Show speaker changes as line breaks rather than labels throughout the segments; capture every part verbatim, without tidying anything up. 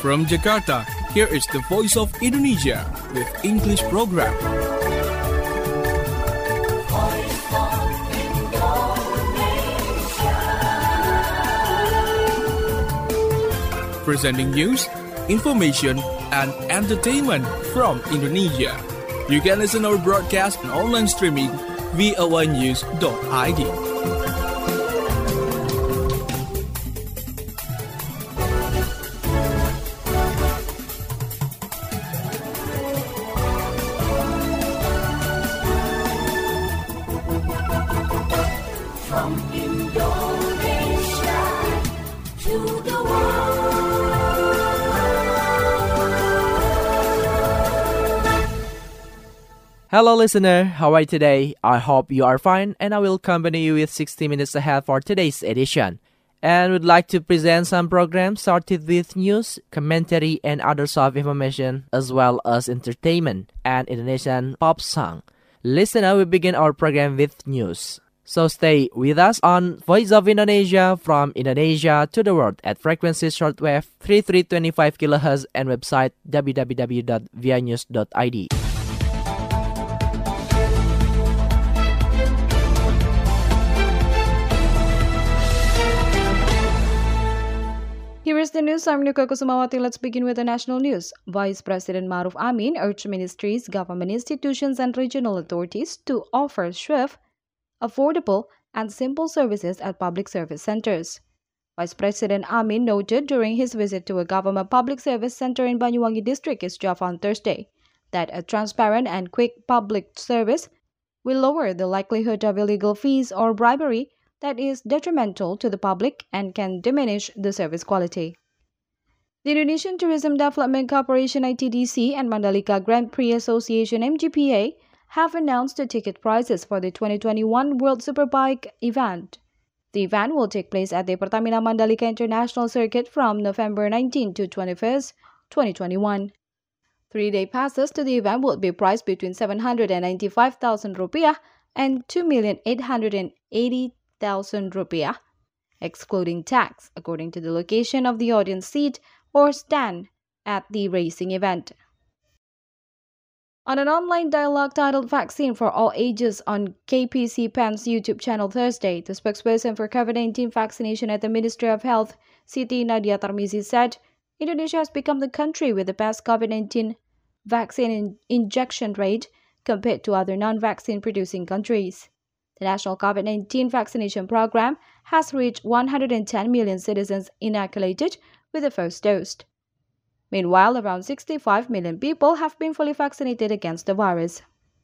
From Jakarta, here is the Voice of Indonesia with English program. Presenting news, information, and entertainment from Indonesia. You can listen our broadcast and online streaming v o a news dot i d.
From Indonesia to the world.
Hello listener, how are you today? I hope you are fine and I will accompany you with sixty minutes ahead for today's edition. And would like to present some programs started with news, commentary and other soft information as well as entertainment and Indonesian pop song. Listener, we begin our program with news. So stay with us on Voice of Indonesia from Indonesia to the world at frequency shortwave three three two five kilohertz and website w w w dot v i news dot i d.
Here is the news. I'm Nuka Kusumawati. Let's begin with the national news. Vice President Maruf Amin urged ministries, government institutions, and regional authorities to offer swift, affordable, and simple services at public service centers. Vice President Amin noted during his visit to a government public service center in Banyuwangi District, East Java on Thursday, that a transparent and quick public service will lower the likelihood of illegal fees or bribery that is detrimental to the public and can diminish the service quality. The Indonesian Tourism Development Corporation I T D C and Mandalika Grand Prix Association M G P A have announced the ticket prices for the twenty twenty-one World Superbike event. The event will take place at the Pertamina Mandalika International Circuit from November nineteenth to twenty-first, twenty twenty-one. Three-day passes to the event will be priced between seven hundred ninety-five thousand rupiah and two million eight hundred eighty thousand rupiah, excluding tax, according to the location of the audience seat or stand at the racing event. On an online dialogue titled Vaccine for All Ages on K P C Pen's YouTube channel Thursday, the spokesperson for COVID nineteen vaccination at the Ministry of Health, Siti Nadia Tarmizi, said Indonesia has become the country with the best COVID nineteen vaccine in- injection rate compared to other non-vaccine producing countries. The national COVID nineteen vaccination program has reached one hundred ten million citizens inoculated with the first dose. Meanwhile, around sixty-five million people have been fully vaccinated against the virus.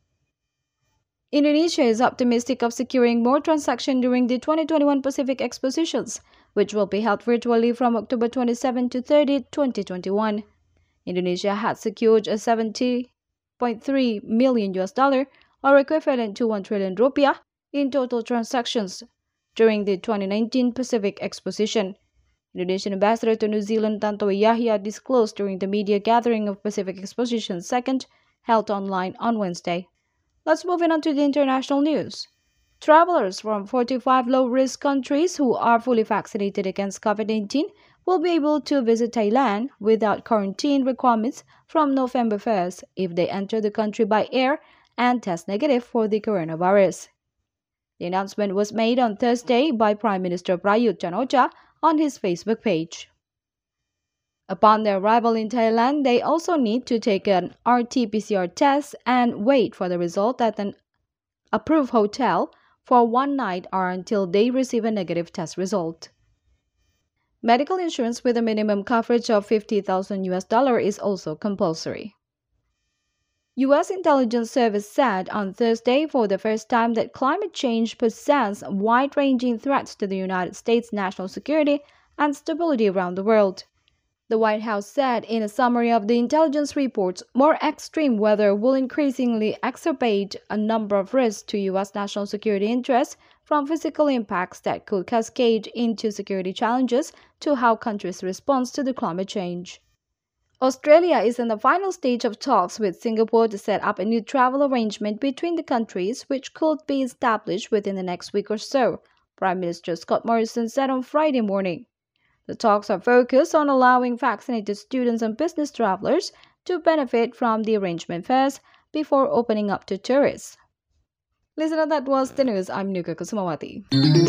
Indonesia is optimistic of securing more transactions during the twenty twenty-one Pacific Expositions, which will be held virtually from October twenty-seventh to thirtieth, twenty twenty-one. Indonesia had secured a seventy point three million U S dollar, or equivalent to one trillion rupiah, in total transactions during the twenty nineteen Pacific Exposition. Indonesian ambassador to New Zealand Tantowi Yahya disclosed during the media gathering of Pacific Exposition second, held online on Wednesday. Let's move on to the international news. Travelers from forty-five low-risk countries who are fully vaccinated against COVID nineteen will be able to visit Thailand without quarantine requirements from November first if they enter the country by air and test negative for the coronavirus. The announcement was made on Thursday by Prime Minister Prayut Chan-o-cha on his Facebook page. Upon their arrival in Thailand, they also need to take an R T P C R test and wait for the result at an approved hotel for one night or until they receive a negative test result. Medical insurance with a minimum coverage of fifty thousand U S dollars is also compulsory. U S intelligence service said on Thursday for the first time that climate change presents wide-ranging threats to the United States' national security and stability around the world. The White House said in a summary of the intelligence reports, more extreme weather will increasingly exacerbate a number of risks to U S national security interests, from physical impacts that could cascade into security challenges to how countries respond to the climate change. Australia is in the final stage of talks with Singapore to set up a new travel arrangement between the countries, which could be established within the next week or so, Prime Minister Scott Morrison said on Friday morning. The talks are focused on allowing vaccinated students and business travelers to benefit from the arrangement fares before opening up to tourists. Listener, that was the news. I'm Nuka Kusumawati.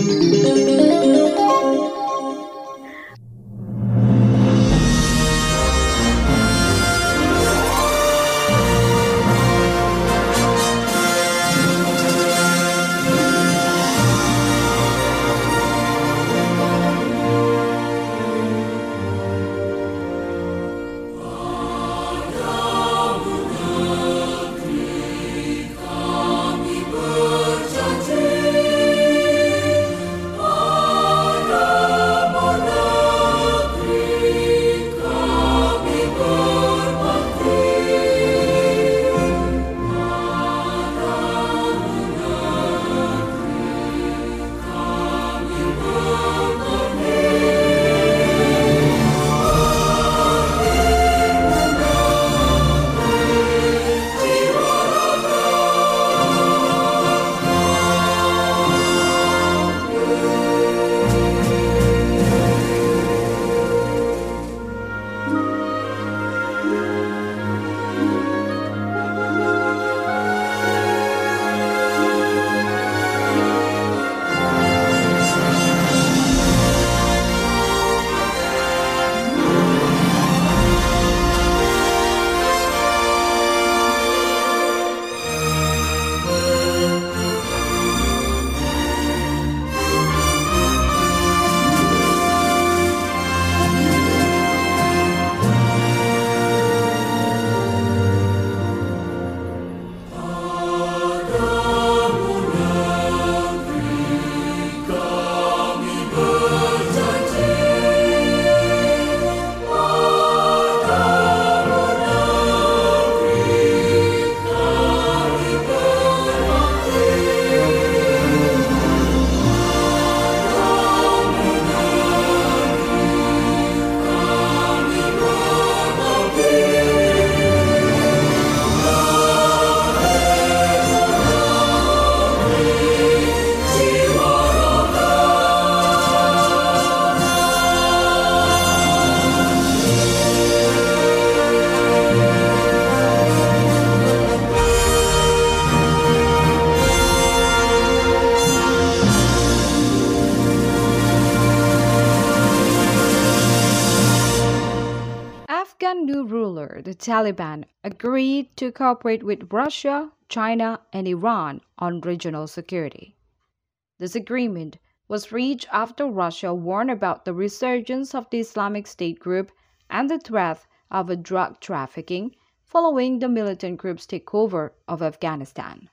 Afghan new ruler, the Taliban, agreed to cooperate with Russia, China, and Iran on regional security. This agreement was reached after Russia warned about the resurgence of the Islamic State group and the threat of a drug trafficking following the militant group's takeover of Afghanistan.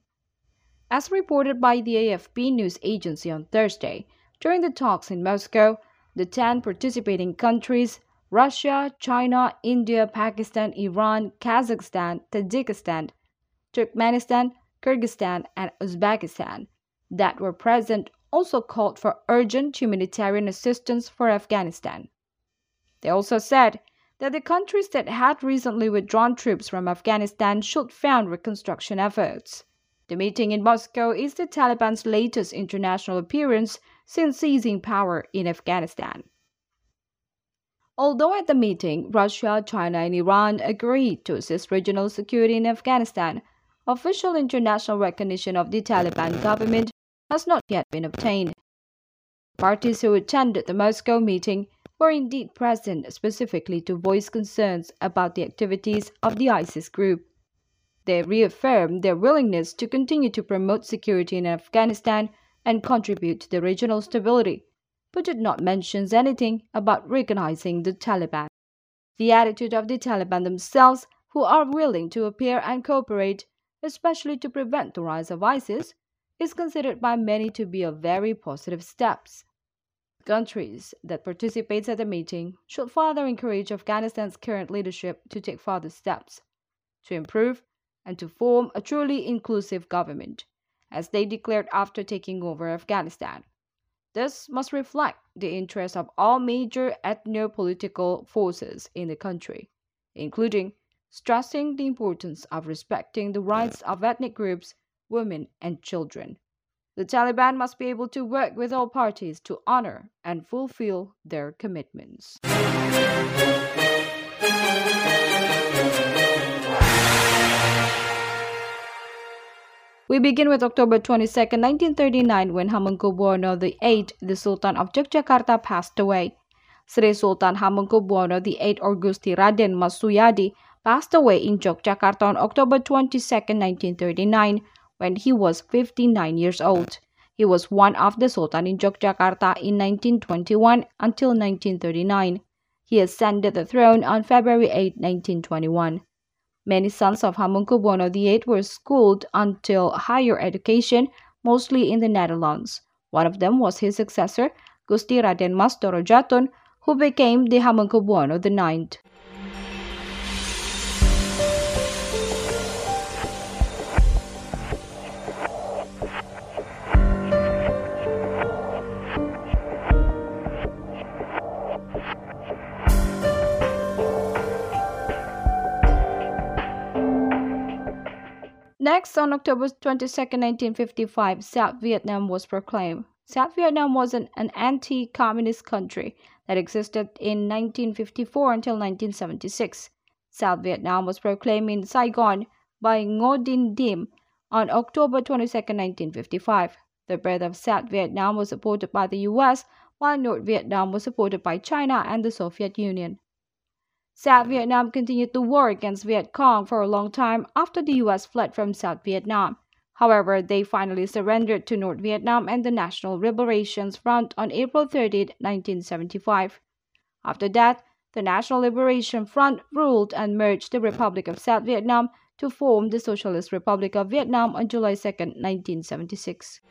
As reported by the A F P news agency on Thursday, during the talks in Moscow, the ten participating countries Russia, China, India, Pakistan, Iran, Kazakhstan, Tajikistan, Turkmenistan, Kyrgyzstan, and Uzbekistan that were present also called for urgent humanitarian assistance for Afghanistan. They also said that the countries that had recently withdrawn troops from Afghanistan should fund reconstruction efforts. The meeting in Moscow is the Taliban's latest international appearance since seizing power in Afghanistan. Although at the meeting, Russia, China, and Iran agreed to assist regional security in Afghanistan, official international recognition of the Taliban government has not yet been obtained. Parties who attended the Moscow meeting were indeed present specifically to voice concerns about the activities of the ISIS group. They reaffirmed their willingness to continue to promote security in Afghanistan and contribute to the regional stability, but did not mention anything about recognizing the Taliban. The attitude of the Taliban themselves, who are willing to appear and cooperate, especially to prevent the rise of ISIS, is considered by many to be a very positive step. Countries that participate at the meeting should further encourage Afghanistan's current leadership to take further steps to improve and to form a truly inclusive government, as they declared after taking over Afghanistan. This must reflect the interests of all major ethno-political forces in the country, including stressing the importance of respecting the rights of ethnic groups, women, and children. The Taliban must be able to work with all parties to honor and fulfill their commitments. We begin with October twenty-second, nineteen thirty-nine, when Hamengkubuwono the eighth, the Sultan of Yogyakarta, passed away. Sri Sultan Hamengkubuwono the eighth or Gusti Raden Mas Suyadi passed away in Yogyakarta on October twenty-second, nineteen thirty-nine, when he was fifty-nine years old. He was one of the Sultan in Yogyakarta in nineteen twenty-one until nineteen thirty-nine. He ascended the throne on February eighth, nineteen twenty-one. Many sons of Hamengkubuwono the eighth were schooled until higher education, mostly in the Netherlands. One of them was his successor, Gusti Raden Mas Dorojaton, who became the Hamengkubuwono the ninth. Next, on October twenty-second, nineteen fifty-five, South Vietnam was proclaimed. South Vietnam was an, an anti-communist country that existed in nineteen fifty-four until nineteen seventy-six. South Vietnam was proclaimed in Saigon by Ngo Dinh Diem on October twenty-second, nineteen fifty-five. The birth of South Vietnam was supported by the U S, while North Vietnam was supported by China and the Soviet Union. South Vietnam continued the war against Viet Cong for a long time after the U S fled from South Vietnam. However, they finally surrendered to North Vietnam and the National Liberation Front on April thirtieth, nineteen seventy-five. After that, the National Liberation Front ruled and merged the Republic of South Vietnam to form the Socialist Republic of Vietnam on July second, nineteen seventy-six.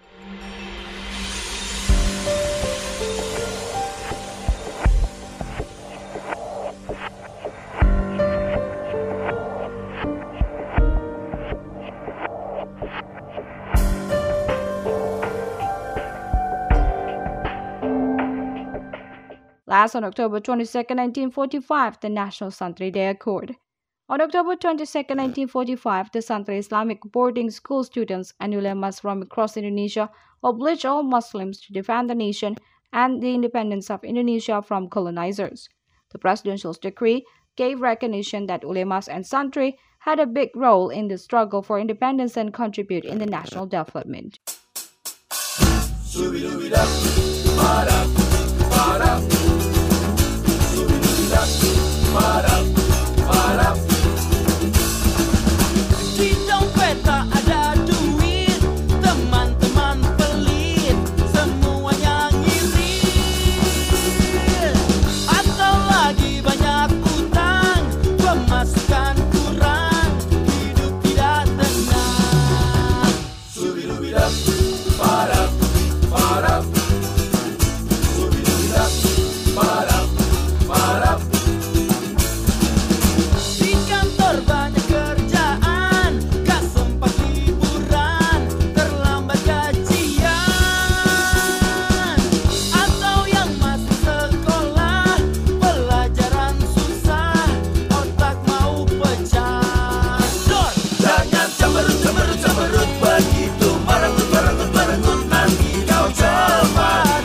Last, on October twenty-second, nineteen forty-five, the National Santri Day occurred. On October twenty-second, nineteen forty-five, the Santri Islamic boarding school students and ulemas from across Indonesia obliged all Muslims to defend the nation and the independence of Indonesia from colonizers. The presidential decree gave recognition that ulemas and Santri had a big role in the struggle for independence and contribute in the national development.
Di dompet tak ada duit, teman-teman pelit, semuanya ngirit. Atau lagi banyak utang, pemasukan kurang, hidup tidak tenang. Subi-dubi-dap, padap, padap. Subi-dubi-dap, padap, padap. Di kantor banyak kerjaan, gak sempat liburan, terlambat gajian. Atau yang masih sekolah, pelajaran susah, otak mau pecah. Dor! Jangan cemberut, cemberut, cemberut begitu, merenggut, merenggut, merenggut, nanti kau cepat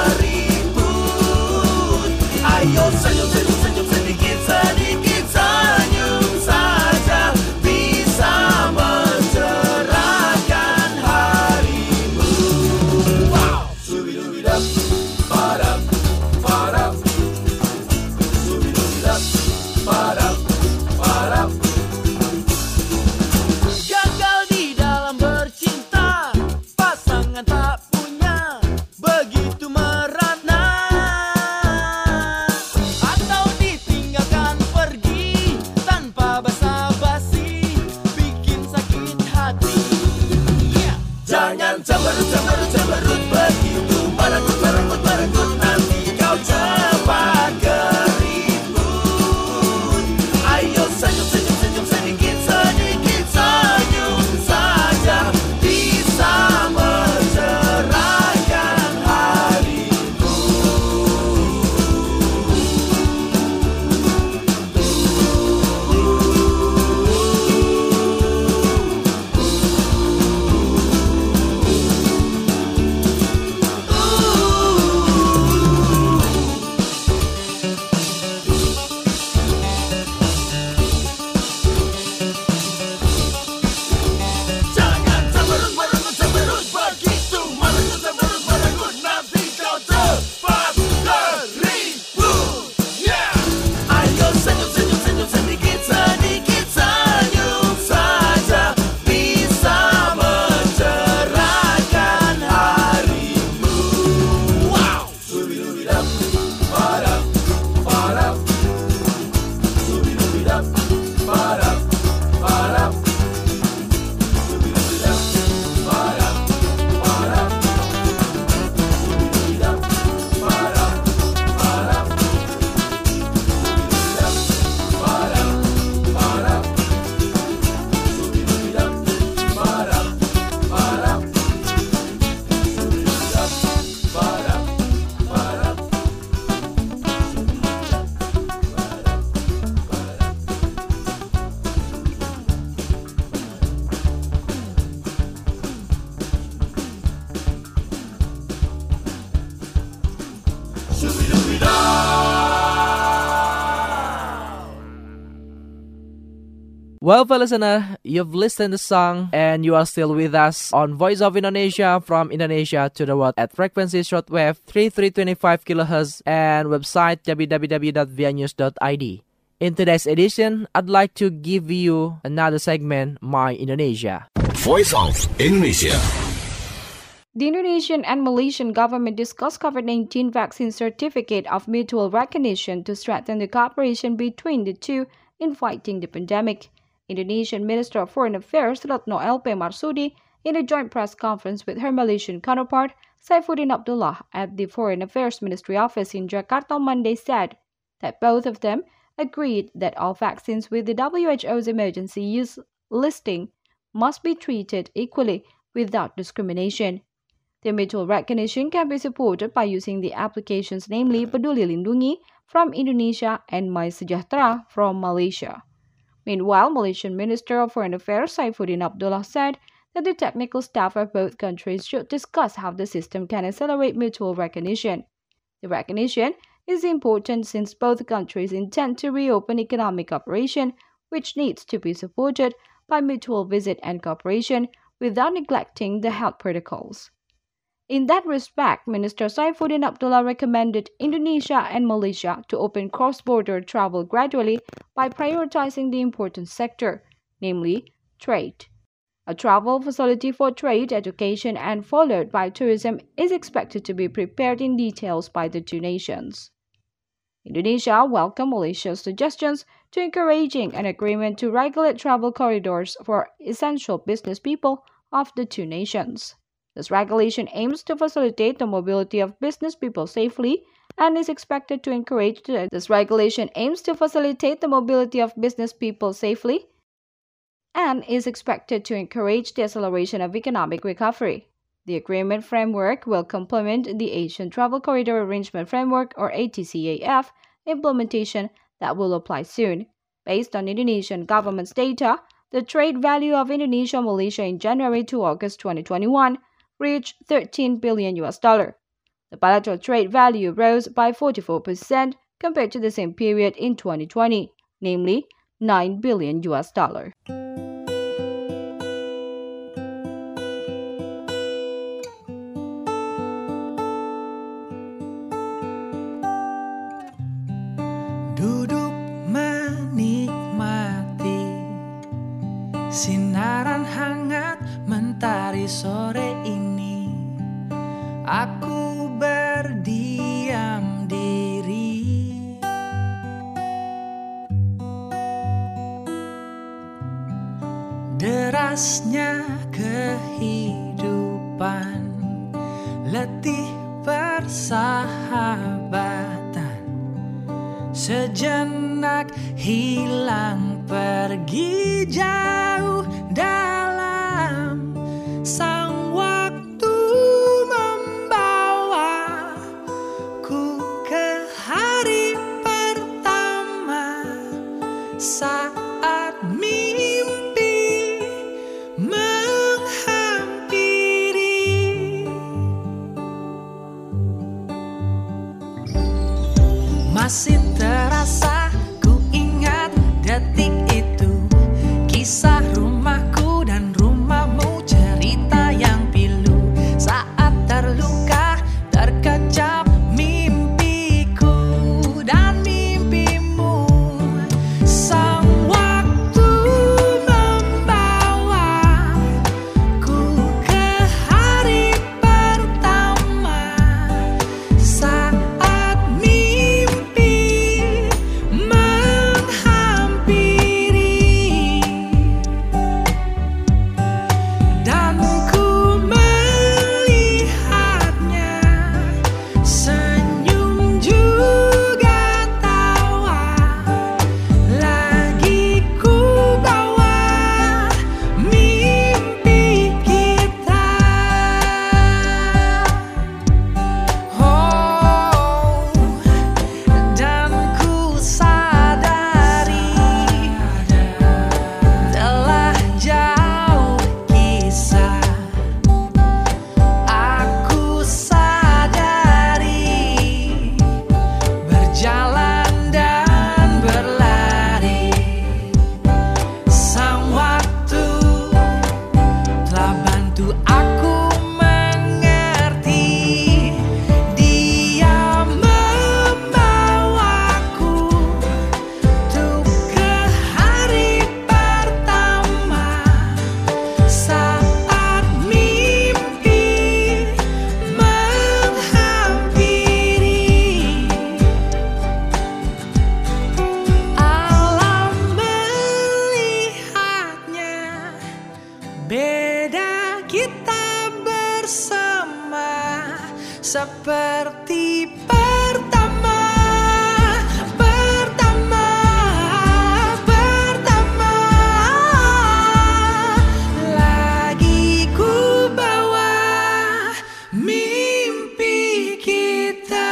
keriput. Ayo senyum, senyum, senyum, sedikit, sedikit senyum saja bisa mencerahkan harimu. Wow! Subi-dubi-dap, padap, padap. Subi-dubi-dap, padap, padap. Gagal di dalam bercinta, pasangan tak punya, begitu merana. Atau ditinggalkan pergi tanpa basa-basi, bikin sakit hati. Jangan cemberut, cemberut, cemberut begitu, merenggut, merenggut, merenggut, nanti kau cepat keriput. Ayo senyum, senyum, senyum, sedikit, sedikit senyum saja bisa mencerahkan harimu.
Well, for listener, you've listened to the song and you are still with us on Voice of Indonesia from Indonesia to the world at frequency shortwave thirty-three twenty-five kilohertz and website w w w dot v i news dot i d. In today's edition, I'd like to give you another segment, My Indonesia.
Voice of Indonesia.
The Indonesian and Malaysian government discussed COVID nineteen vaccine certificate of mutual recognition to strengthen the cooperation between the two in fighting the pandemic. Indonesian Minister of Foreign Affairs Retno L P Marsudi, in a joint press conference with her Malaysian counterpart Saifuddin Abdullah at the Foreign Affairs Ministry office in Jakarta on Monday, said that both of them agreed that all vaccines with the W H O's emergency use listing must be treated equally without discrimination. The mutual recognition can be supported by using the applications, namely Peduli Lindungi from Indonesia and MySejahtera from Malaysia. Meanwhile, Malaysian Minister of Foreign Affairs Saifuddin Abdullah said that the technical staff of both countries should discuss how the system can accelerate mutual recognition. The recognition is important since both countries intend to reopen economic cooperation, which needs to be supported by mutual visit and cooperation without neglecting the health protocols. In that respect, Minister Saifuddin Abdullah recommended Indonesia and Malaysia to open cross-border travel gradually by prioritizing the important sector, namely trade. A travel facility for trade, education, and followed by tourism is expected to be prepared in details by the two nations. Indonesia welcomed Malaysia's suggestions to encouraging an agreement to regulate travel corridors for essential business people of the two nations. This regulation aims to facilitate the mobility of business people safely and is expected to encourage the, this regulation aims to facilitate the mobility of business people safely and is expected to encourage the acceleration of economic recovery. The agreement framework will complement the Asian Travel Corridor Arrangement Framework or A T C A F implementation that will apply soon. Based on Indonesian government's data, the trade value of Indonesia-Malaysia in January to August twenty twenty-one reached thirteen billion U S dollar. The bilateral trade value rose by forty-four percent compared to the same period in twenty twenty, namely nine billion U S dollar.
Duduk menikmati sinaran hangat mentari sore ini, aku berdiam diri. Derasnya kehidupan, letih persahabatan, sejenak hilang pergi jauh dalam sang waktu membawaku ke hari pertama saat mimpi menghampiri. Masih terasa ku ingat detik itu, kisah rumahku dan Tuh aku mengerti, Dia membawaku tuh ke hari pertama saat mimpi menghampiri. Alam melihatnya beda, kita bersama seperti pertama, pertama, pertama. Lagi ku bawa mimpi kita.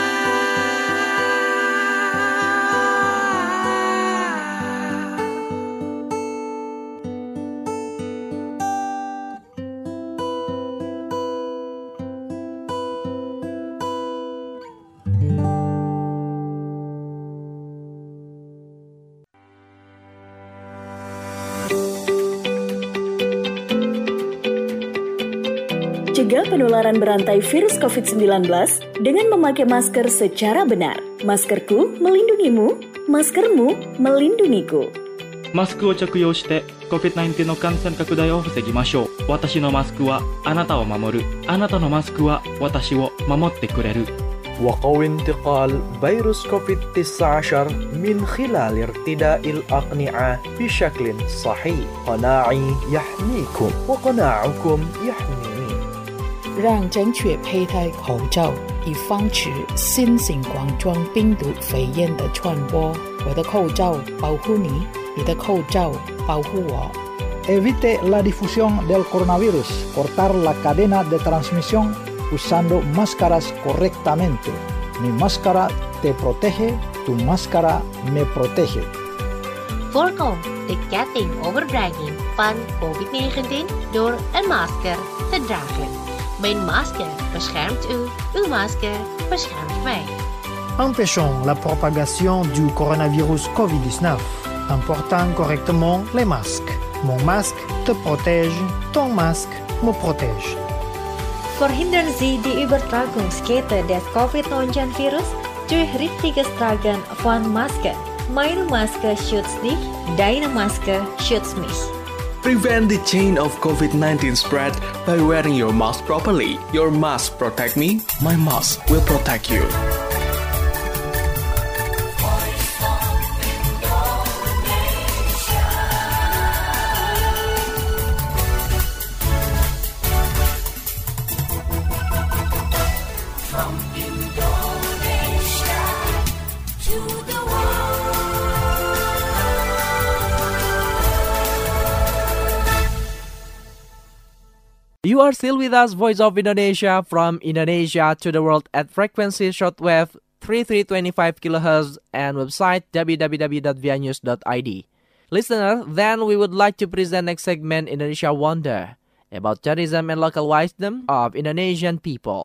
Cegah penularan berantai virus covid sembilan belas dengan memakai masker secara benar. Maskerku melindungimu, maskermu melindungiku.
マスクを着用して コビッドナインティーン の感染拡大を防ぎましょう。私のマスクはあなたを守る。あなたのマスクは私を守ってくれる。
وقوي انتقال فيروس كوفيد تسعة عشر من خلال ارتداء الأقنعة بشكل صحيح. قناعي يحميكم وقناعكم يحميني.
让正确佩戴口罩，以防止新型冠状病毒肺炎的传播。我的口罩保护你，你的口罩保护我。
Evite la difusión del coronavirus. Cortar la cadena de transmisión usando máscaras correctamente. Mi máscara te protege, tu máscara me protege.
Voorkom de ketting overbrenging van covid negentien door een masker te dragen. Mijn masker beschermt u, uw masker beschermt mij.
Empêchons la propagation du coronavirus covid dix-neuf en portant correctement les masques. Mon masque te protège, ton masque me protège.
Verhindern Sie die Übertragungskette des covid neunzehn Virus durch richtiges Tragen von Maske. Meine Maske schützt dich, deine Maske schützt mich.
Prevent the chain of covid nineteen spread by wearing your mask properly. Your mask protect me, my mask will protect you.
You are still with us, Voice of Indonesia, from Indonesia to the world at frequency shortwave thirty-three twenty-five kilohertz and website w w w dot v i news dot i d. Listener, then we would like to present next segment, Indonesia Wonder, about tourism and local wisdom of Indonesian people.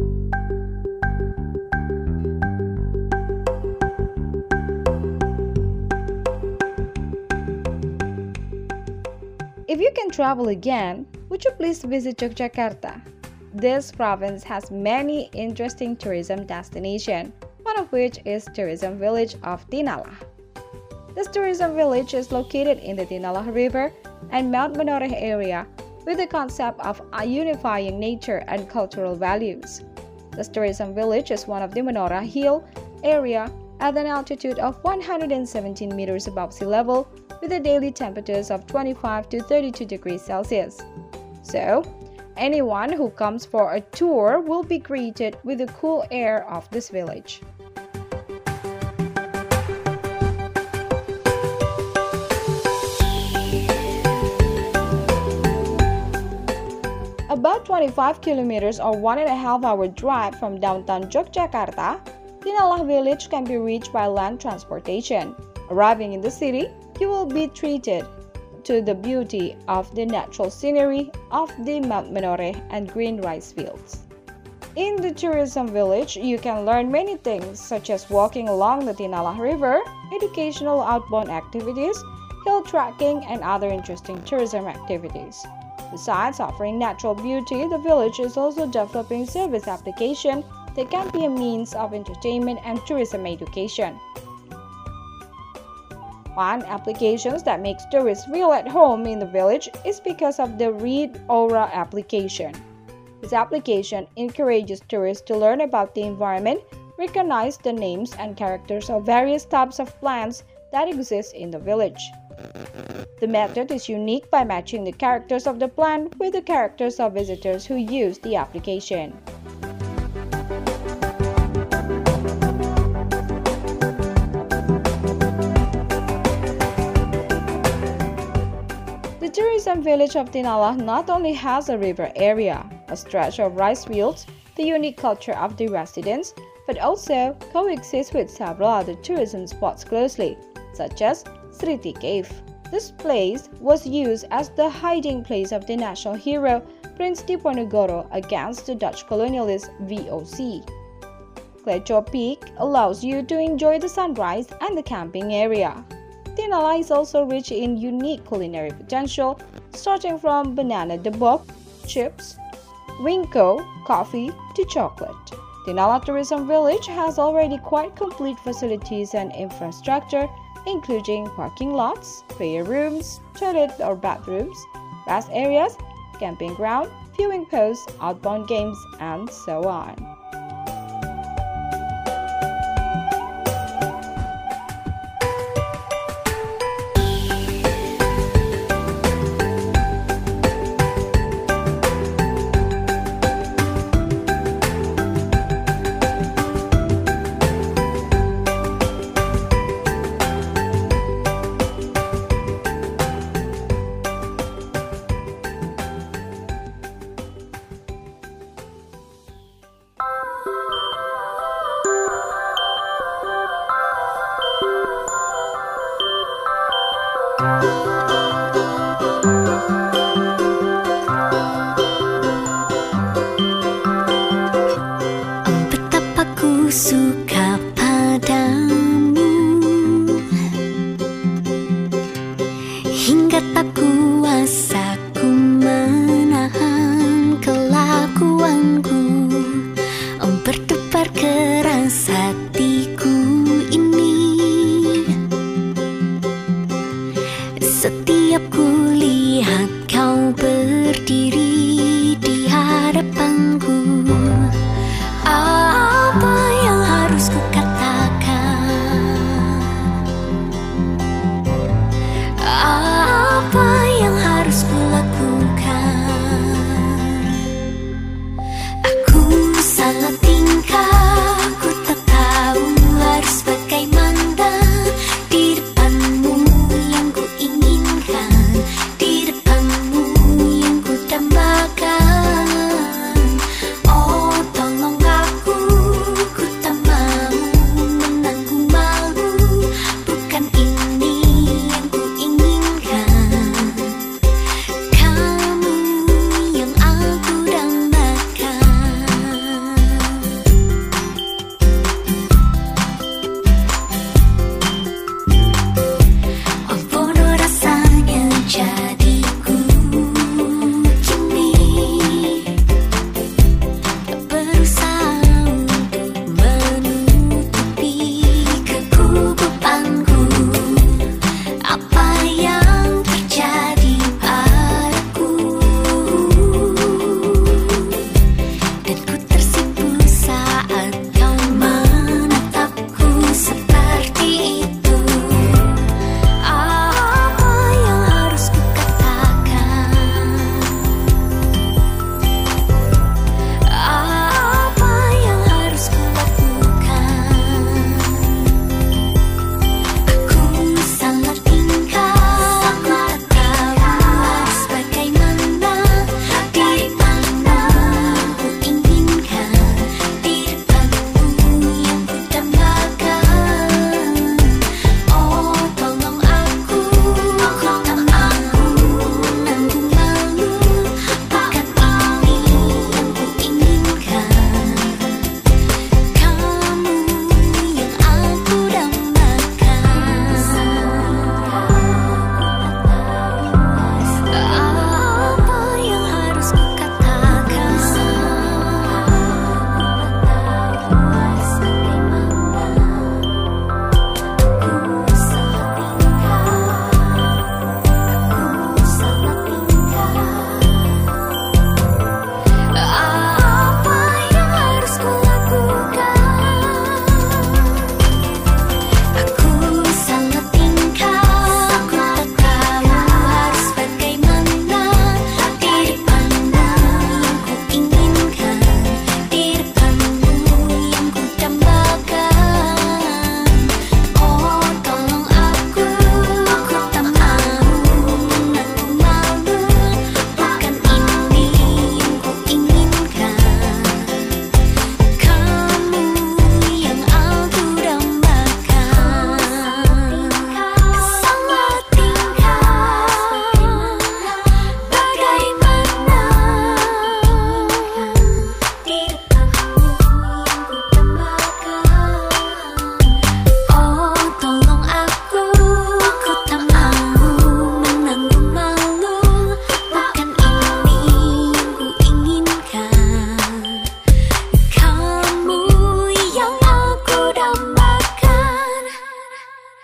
If you can travel again, would you please visit Yogyakarta? This province has many interesting tourism destinations, one of which is tourism village of Tinala. This tourism village is located in the Tinala River and Mount Menoreh area with the concept of unifying nature and cultural values. This tourism village is one of the Menoreh Hill area at an altitude of one hundred seventeen meters above sea level with a daily temperatures of twenty-five to thirty-two degrees Celsius. So, anyone who comes for a tour will be greeted with the cool air of this village. About twenty-five kilometers or one and a half hour drive from downtown Yogyakarta, Tinala village can be reached by land transportation. Arriving in the city, you will be treated to the beauty of the natural scenery of the Mount Menoreh and green rice fields. In the tourism village, you can learn many things such as walking along the Tinala River, educational outbound activities, hill trekking, and other interesting tourism activities. Besides offering natural beauty, the village is also developing service application that can be a means of entertainment and tourism education. One application that makes tourists feel at home in the village is because of the Read Aura application. This application encourages tourists to learn about the environment, recognize the names and characters of various types of plants that exist in the village. The method is unique by matching the characters of the plant with the characters of visitors who use the application. The tourism village of Tinala not only has a river area, a stretch of rice fields, the unique culture of the residents, but also coexists with several other tourism spots closely, such as Sriti Cave. This place was used as the hiding place of the national hero Prince Diponegoro against the Dutch colonialist V O C. Klecho Peak allows you to enjoy the sunrise and the camping area. Tinala is also rich in unique culinary potential, starting from banana debok, chips, winko, coffee to chocolate. Tinala Tourism Village has already quite complete facilities and infrastructure, including parking lots, prayer rooms, toilet or bathrooms, rest areas, camping ground, viewing posts, outbound games, and so on.
Betapa ku suka padamu, hingga tak kuasa ku menahan kelakuanku, berdebar keras hatiku ini. Setiap ku lihat kau berdiri di hadapanku, apa yang harus ku katakan? Apa yang harus ku lakukan? Aku salah tingkah, ku tak tahu harus bagaimana. Di depanmu yang ku inginkan, di depanmu yang ku dambakan,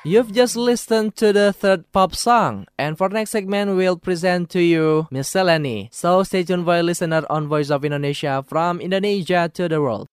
You've just listened to the third pop song, and for next segment, we'll present to you Miscellany. So stay tuned for a listener on Voice of Indonesia from Indonesia to the world.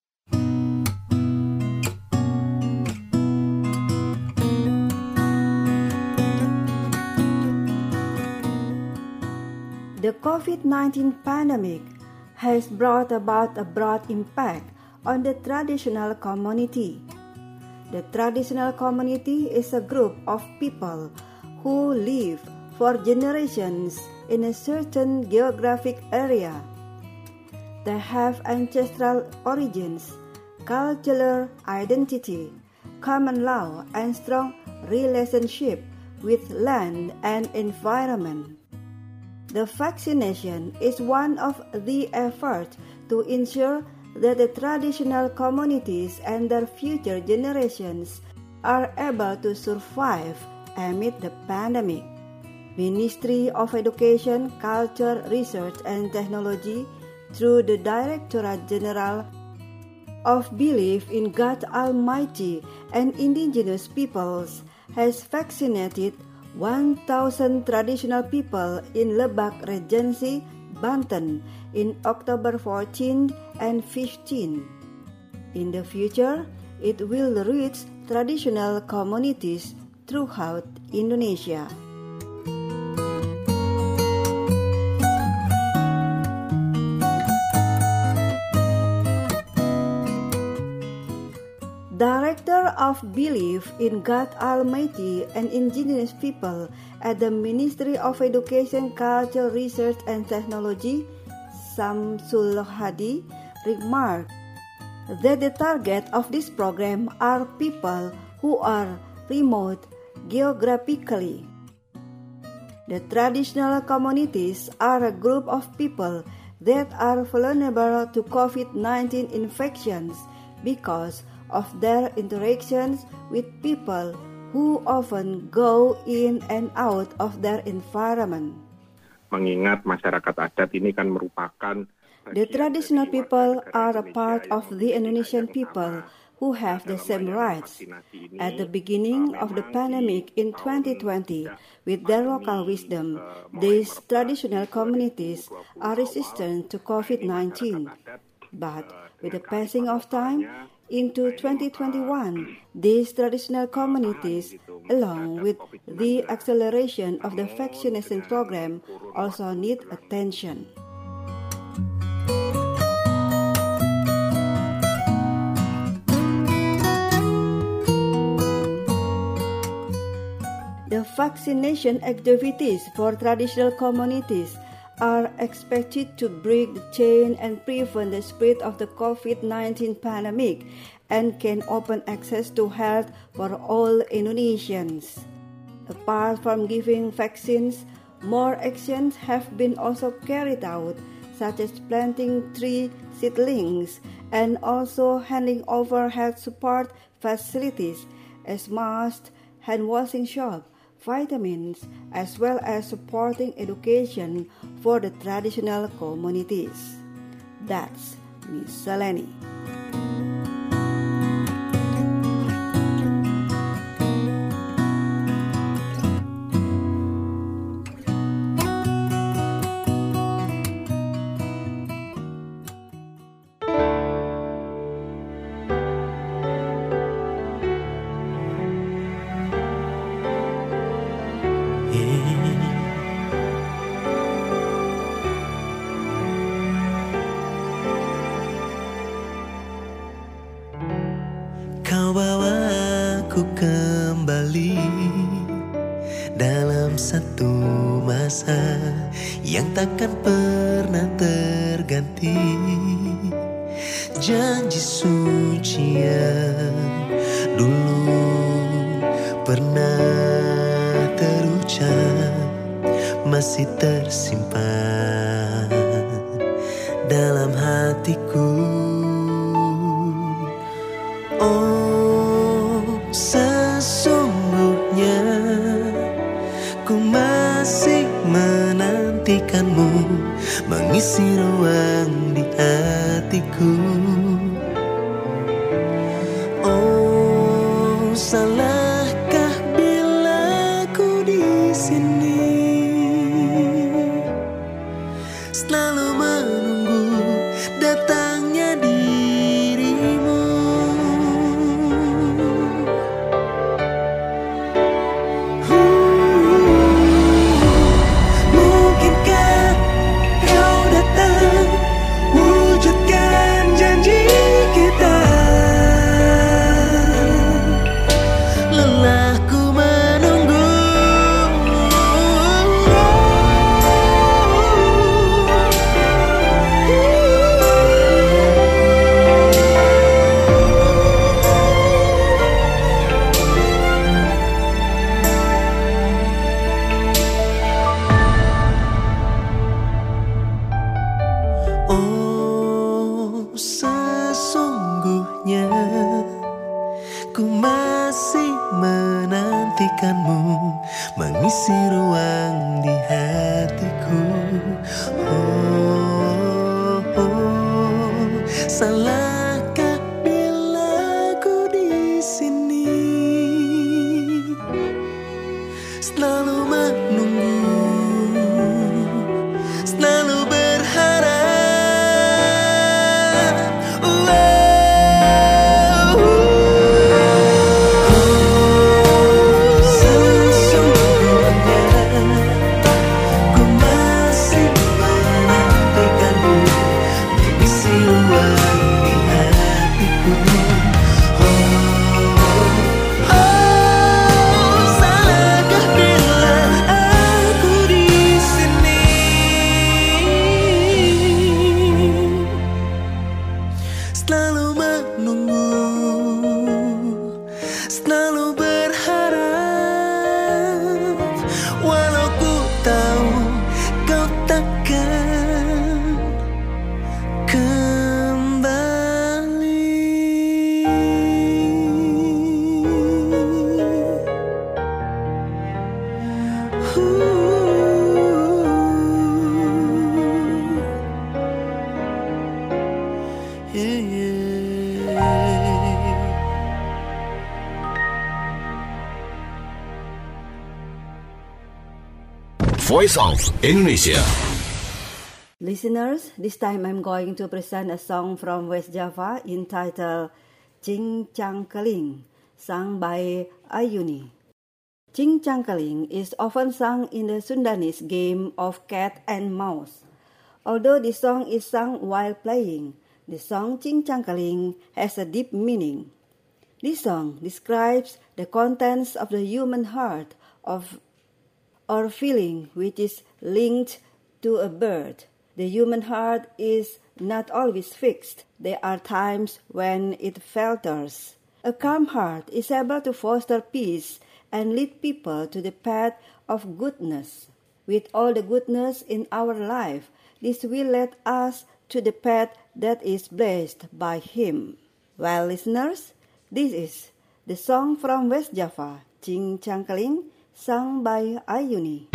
The COVID nineteen pandemic has brought about a broad impact on the traditional community. The traditional community is a group of people who live for generations in a certain geographic area. They have ancestral origins, cultural identity, common law, and strong relationship with land and environment. The vaccination is one of the efforts to ensure that the traditional communities and their future generations are able to survive amid the pandemic. Ministry of Education, Culture, Research and Technology, through the Directorate General of Belief in God Almighty and Indigenous Peoples, has vaccinated one thousand traditional people in Lebak Regency, Banten in October fourteenth and fifteenth. In the future, it will reach traditional communities throughout Indonesia. Director of Belief in God Almighty and Indigenous People at the Ministry of Education, Culture, Research and Technology, Samsul Hadi, remarked that the target of this program are people who are remote geographically. The traditional communities are a group of people that are vulnerable to COVID nineteen infections because of their interactions with people who often go in and out of their environment.
Mengingat masyarakat adat ini kan merupakan
The traditional people are a part of the Indonesian people who have the same rights. At the beginning of the pandemic in twenty twenty, with their local wisdom, these traditional communities are resistant to COVID nineteen. But with the passing of time, into twenty twenty-one, these traditional communities, along with the acceleration of the vaccination program, also need attention. The vaccination activities for traditional communities are expected to break the chain and prevent the spread of the COVID nineteen pandemic and can open access to health for all Indonesians. Apart from giving vaccines, more actions have been also carried out, such as planting tree seedlings and also handing over health support facilities as masks, hand washing soap, vitamins, as well as supporting education for the traditional communities. That's Miscellany.
Kau bawa aku kembali dalam satu masa yang takkan pernah terganti. Janji suci yang dulu pernah terucap masih tersimpan dalam hatiku. Oh, sesungguhnya ku masih menantikanmu mengisi ruang di hatiku. Oh, salahkah bila Oh, sesungguhnya ku masih menantikanmu, mengisi ruang di hatiku. Oh, oh, salahkah bila ku di sini selalu menunggu, selalu berharap.
Voice of Indonesia.
Listeners, this time I'm going to present a song from West Java entitled Cing Cangkeling, sung by Ayuni. Cing Cangkeling is often sung in the Sundanese game of cat and mouse. Although the song is sung while playing, the song Cing Cangkeling has a deep meaning. This song describes the contents of the human heart of or feeling which is linked to a bird. The human heart is not always fixed. There are times when it falters. A calm heart is able to foster peace and lead people to the path of goodness. With all the goodness in our life, this will lead us to the path that is blessed by Him. Well, listeners, this is the song from West Java, Cing Cangkeling, sung by Ayuni.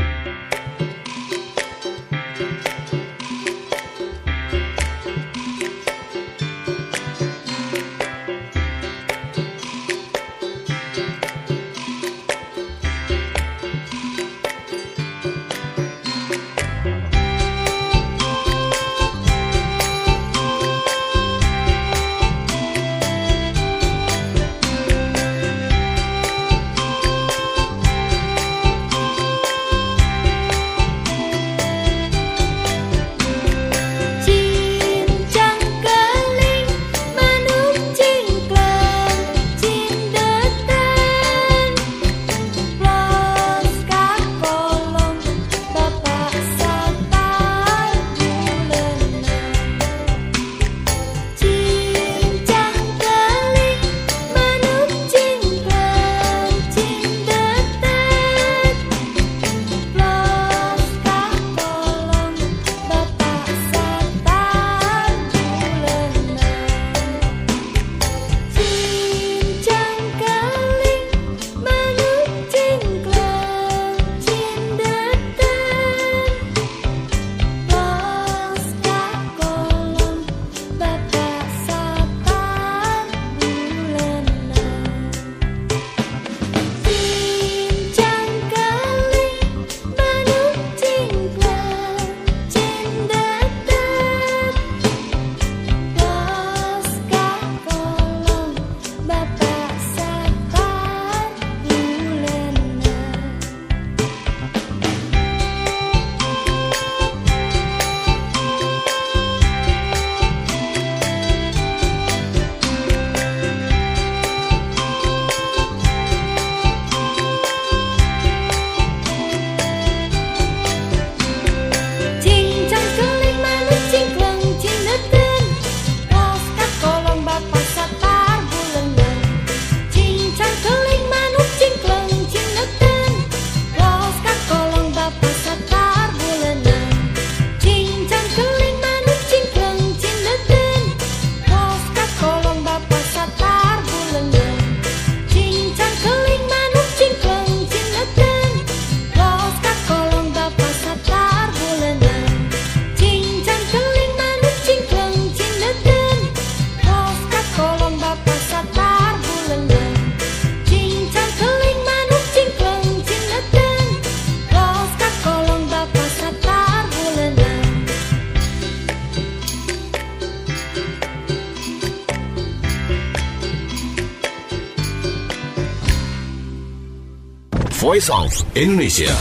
Voice of Indonesia.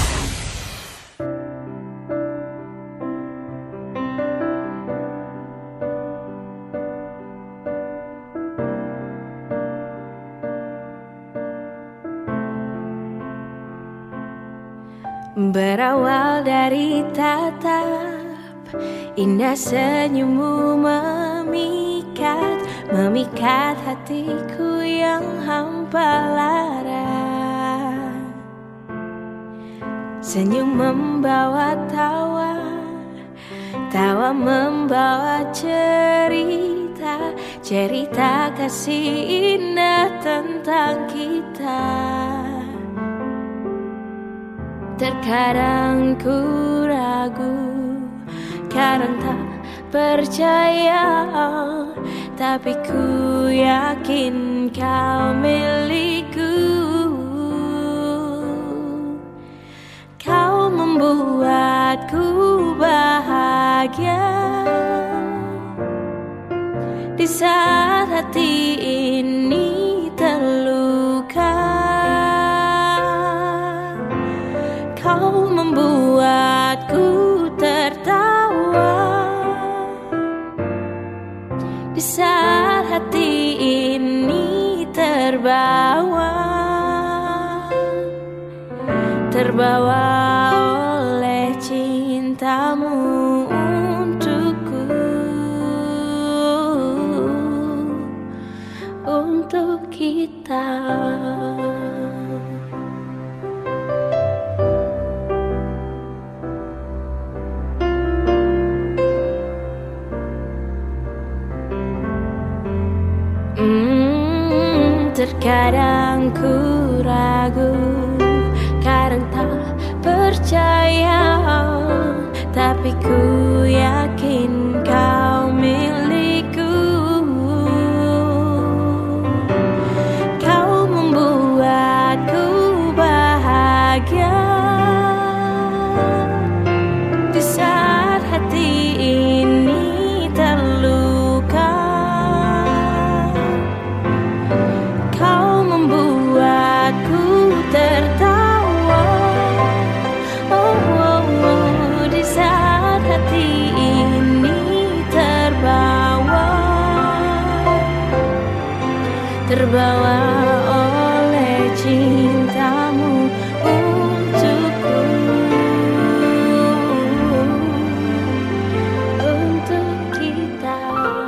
Berawal dari tatap indah senyummu memikat, memikat hatiku yang hampa lara. Senyum membawa tawa, tawa membawa cerita, cerita kasih indah tentang kita. Terkadang ku ragu, kadang tak percaya, tapi ku yakin kau milikku. Kau membuatku bahagia di saat hati ini terluka. Kau membuatku tertawa di saat hati ini terbawa, terbawa oleh cintamu untukku, untuk kita. Terkadang ku ragu, kadang tak percaya, tapi ku yakin kau milikku. Kau membuatku bahagia di saat hati ini terluka. Kau membuatku tertawa, oh, oh, oh, di saat hati ini terbawa, terbawa oleh cintamu untukku, untuk kita.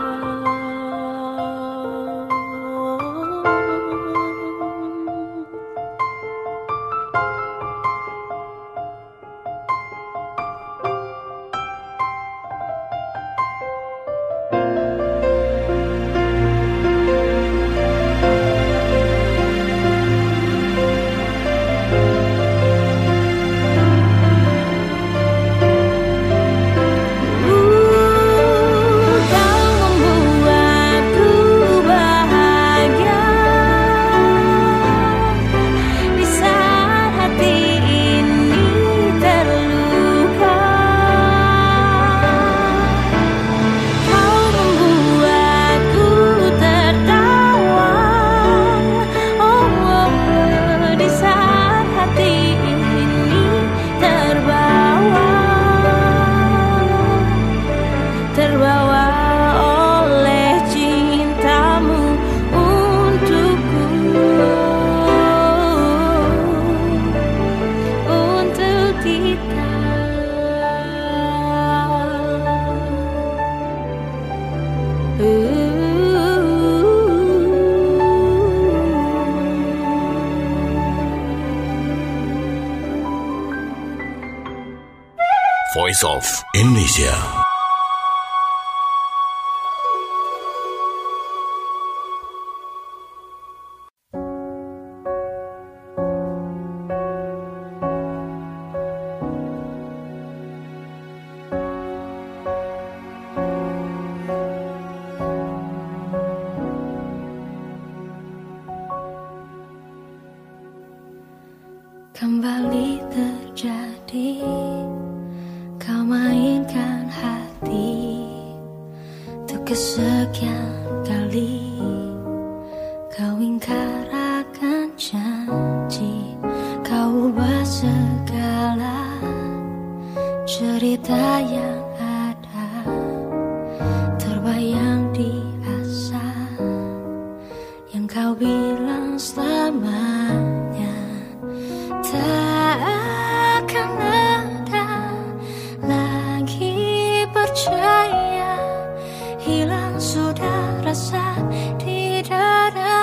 Voice of Indonesia.
Kembali terjadi, kau mainkan hati untuk kesekian kali. Kau ingkar akan janji, kau cinta yang ada terbayang di asa yang kau bilang selamanya tak akan ada. Lagi percaya hilang sudah rasa di dada.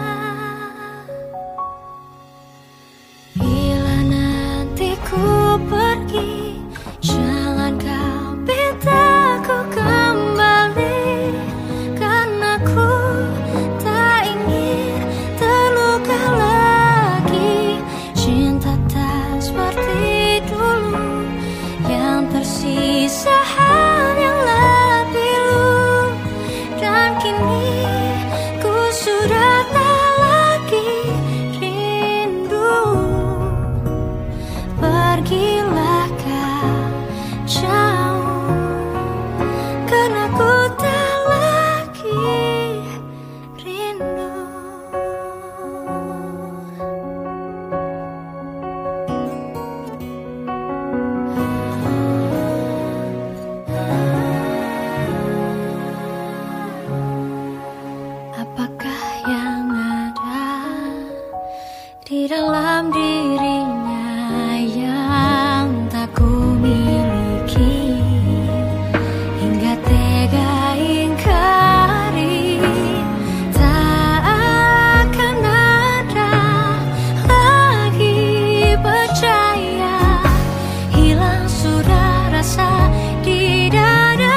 Bila nanti ku pergi, jangan kau minta ku kembali, karena ku tak ingin terluka lagi. Cinta tak seperti dulu, yang tersisa hanyalah pilu. Dan kini ku sudah tak lagi rindu. Pergilah kau jauh, karena ku tak lagi rindu. Apakah yang ada di dalam dirinya yang tak ku miliki, hingga tega ingkari. Tak akan ada lagi percaya, hilang sudah rasa di dada.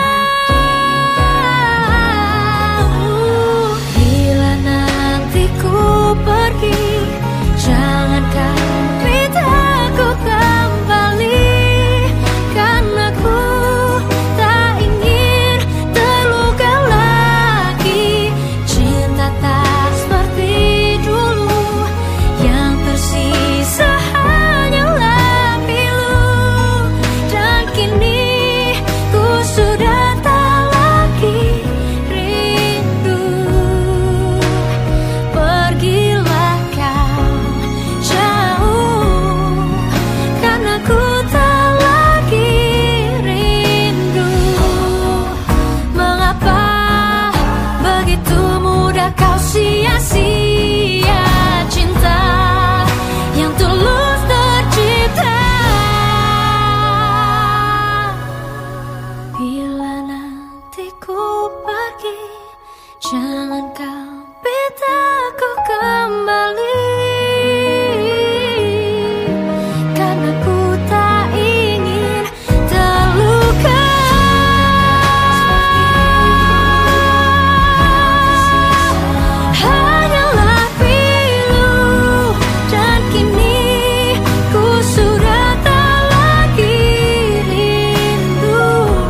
Bila nanti ku pergi, jangan kau minta ku kembali, karena ku tak ingin terluka lagi. Cinta tak seperti dulu, yang tersisa hanyalah pilu. Dan kini ku sudah tak lagi rindu. Pergilah kau jauh, karena ku tak lagi rindu. Mengapa begitu mudah kau sia-sia cinta yang tulus tercipta? Bila nanti ku pergi, jangan kau minta ku kembali, karena ku tak ingin terluka. Hanyalah pilu, dan kini ku sudah tak lagi rindu.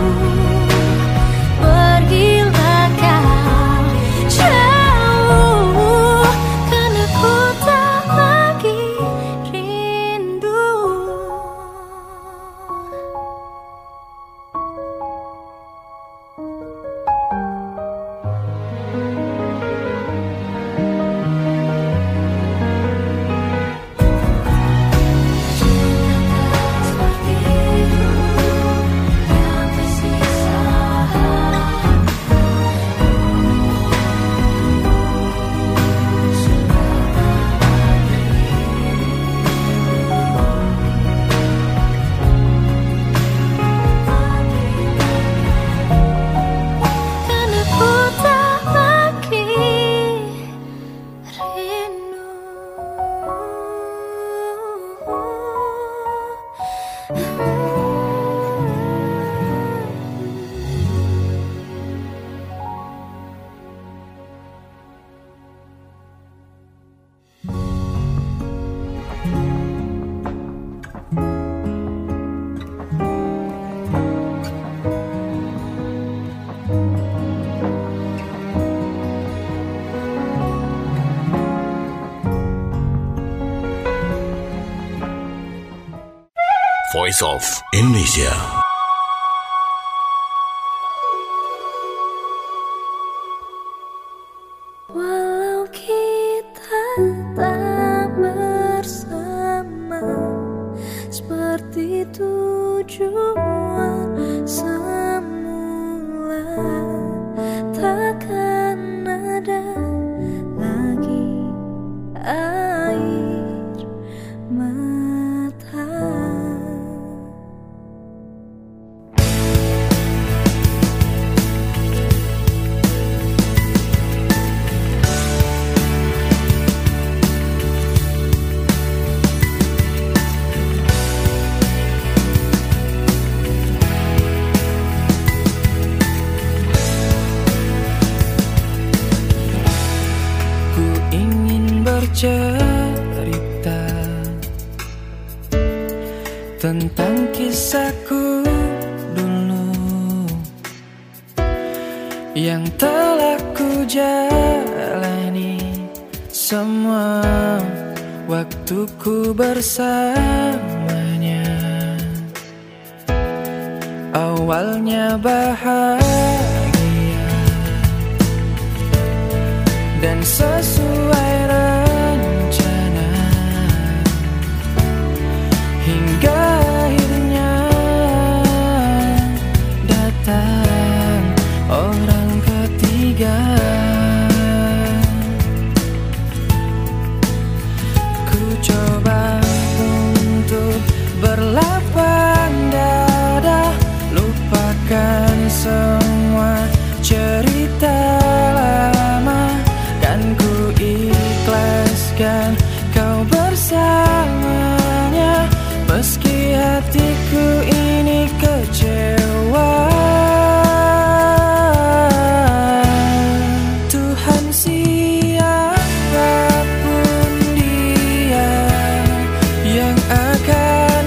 Pergilah kau jauh, karena ku tak lagi rindu. Karena ku tak lagi rindu.
Voice of Indonesia.
Walau kita tak bersama seperti tujuan
cerita tentang kisahku dulu yang telah ku jalani semua waktuku bersamanya. Awalnya bahagia dan sesuai rencana, hingga akhirnya datang orang ketiga. Ku coba untuk berlapang dada, lupakan semua cerita lama, kan ku ikhlaskan kau bersamanya, meski hatiku ini kecewa. Tuhan, siapapun dia yang akan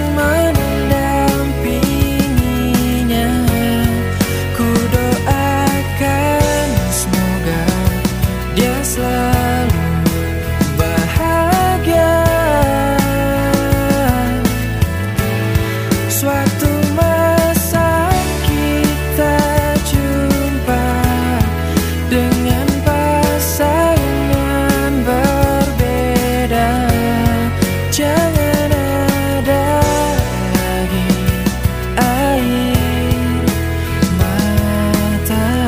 mendampinginya, ku doakan semoga dia selalu bahagia. Suatu masa kita jumpa dengan pasangan berbeda, jangan ada lagi air mata.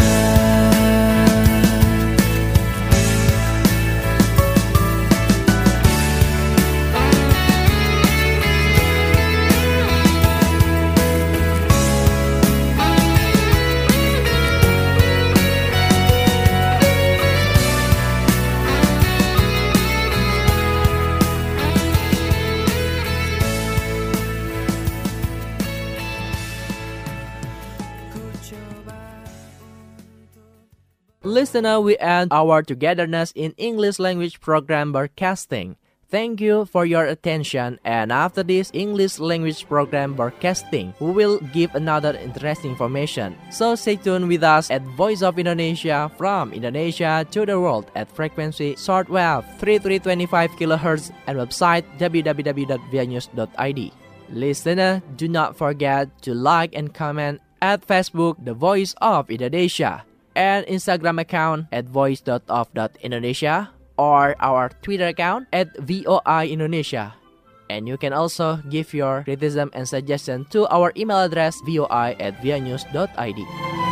Listener, we end our togetherness in English language program broadcasting. Thank you for your attention, and after this English language program broadcasting, we will give another interesting information. So stay tuned with us at Voice of Indonesia, from Indonesia to the world at frequency shortwave thirty-three twenty-five kilohertz and website w w w dot v i news dot i d. Listener, do not forget to like and comment at Facebook The Voice of Indonesia, and Instagram account at voice dot of dot indonesia, or our Twitter account at V O I Indonesia. And you can also give your criticism and suggestion to our email address voi at v i news dot i d.